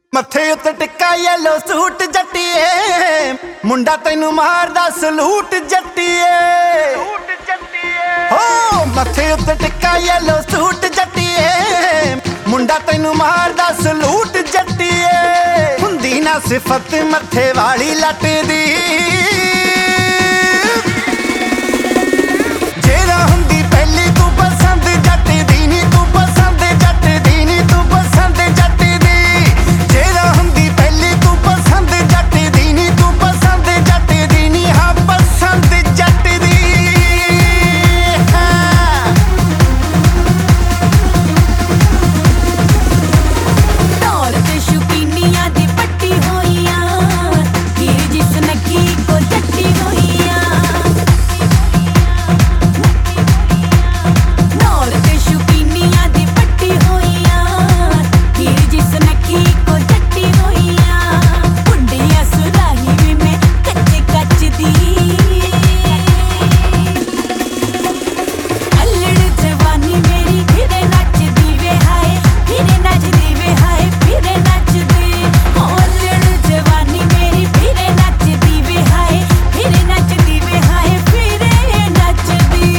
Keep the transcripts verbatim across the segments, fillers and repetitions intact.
मथे उत्ते टिक्का येलो सूट जट्टिए मुंडा तैनू मारदा सलूट जट्टिए हो मथे उत्ते टिक्का येलो सूट जट्टिए मुंडा तैनू मारदा सलूट जट्टिए हुंदी ना सिफत मथे वाली लट दी जेरा हुंदी पहली तू पसंद जट दी नी तू पसंद जट दी नी तू पसंद जट दी जेरा हुंदी पहली तू पसंद जट दी नी तू पसंद जट दी नी हाँ पसंद जट दी दौड़ ते शौकीनियां दी पट्टी होइया हीर जिस नकी को जट्टी होइया दौड़ ते शौकीनियां दी पट्टी होइया हीर जिस नकी को जट्टी होइया बुढ़िया सुराही वी मैं कच्चे कच्च दी अल्लड़ जवानी मेरी फिरे नचदी वे हाय फिरे नचदी वे हाय फिरे नचदी अल्लड़ जवानी मेरी फिरे नचदी वे हाय फिरे नचदी वे हाय फिरे नचदी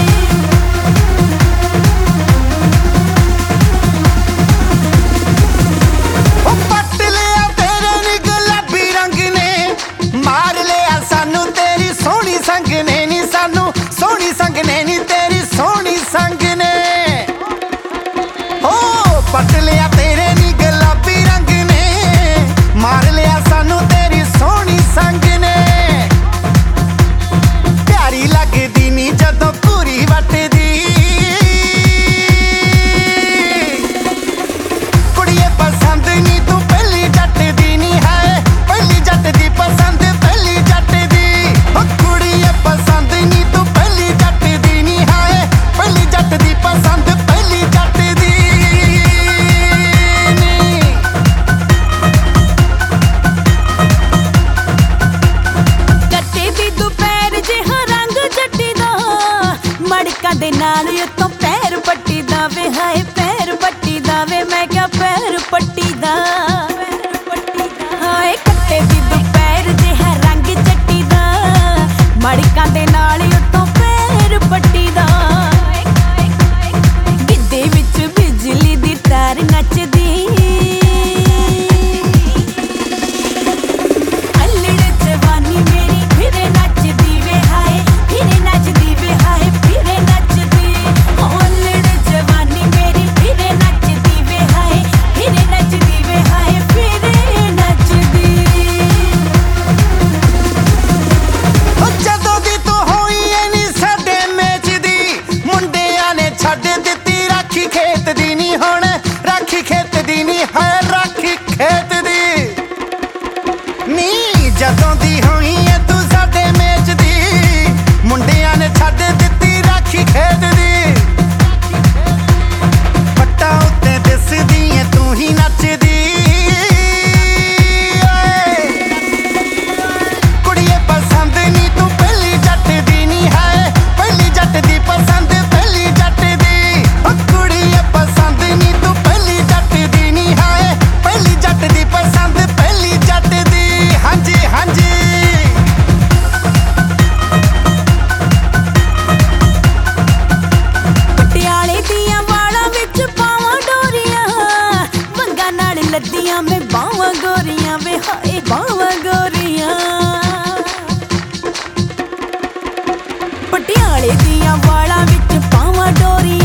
ओ पट लिया तेरे नी गुलाबी रंग ने मार लिया सानू तेरी सोहनी संग ने नी सानू सोहनी संग ने नी तेरी सोहनी संग ने ओ पट लिया तेरे नी गुलाबी रंग ने मार लिया सानू तेरी सोहनी संग ने प्यारी लगदी नी जदों पूरी वटदी कुड़िए पसंद नी तू पहली जट दी नी है पहली जट दी पसंद पहली जट दी ओ कुड़िए पसंद नी तू पहली जट दी नी है पहली जट दी पसंद पहली जट दी नी ਕੱਟੇ ਦੀ ਦੁਪਹਿਰ ਜਿਹਾ ਰੰਗ ਜੱਟੀ ਦਾ ਮੜਕਾਂ ਦੇ ਨਾਲ ਉੱਤੋਂ ਪੈਰ ਪੱਟੀ ਦਾ ਵੇ ਹਾਏ ਪੈਰ ਪੱਟੀ ਦਾ ਵੇ ਮੈਂ ਕਿਹਾ ਪੈਰ ਪੱਟੀ ਦਾ ਹਾਏ ਕੱਟੇ ਦੀ ਦੁਪਹਿਰ ਜਿਹਾ ਰੰਗ ਜੱਟੀ ਦਾ ਮੜਕਾਂ ਦੇ ਨਾਲ ਉੱਤੋਂ ਪੈਰ ਪੱਟੀ ਦਾ ਗਿੱਧੇ ਵਿੱਚ ਬਿਜਲੀ ਦੀ ਤਾਰ ਨੱਚਦੀ अल्लड़ जवानी मेरी फिरे नचदी वे हाय फिरे नचदी वे हाय फिरे नचदी अल्लड़ जवानी मेरी फिरे नचदी वे हाय फिरे नचदी वे हाय फिरे नचदी ओ जदों दी तू होई ऐ नी साडे मैच दी मुंडियां ने छड्ड दित्ती राखी खेत दी नी हुण राखी खेत दी नी है राखी खेत दी नी जदों दी होई ऐ तू साडे मैच दी मुंडियां ने छड्ड दित्ती राखी खेत दी पट्टां उत्ते दिसदी ऐ तू ही नचदी कुड़िए पसंद नी तू पहली जट दी नी है पहली जट दी पसंद पहली जट दी ओ कुड़िए पसंद नी तू पहली जट दी नी है पहली जट दी पसंद पहली जट दी हाँ जी हाँ जी ਪਟਿਆਲੇ ਦੀਆਂ ਵਾਲਾਂ ਵਿੱਚ ਪਾਵਾਂ ਡੋਰੀਆਂ ਵੰਗਾਂ ਨਾਲ ਲੱਦੀਆਂ ਮੈਂ ਬਾਹਾਂ ਗੋਰੀਆਂ ਵੇ ਹਾਏ ਬਾਹਾਂ ਗੋਰੀਆਂ ਪਟਿਆਲੇ ਦੀਆਂ ਵਾਲਾਂ ਵਿੱਚ ਪਾਵਾਂ ਡੋਰੀਆਂ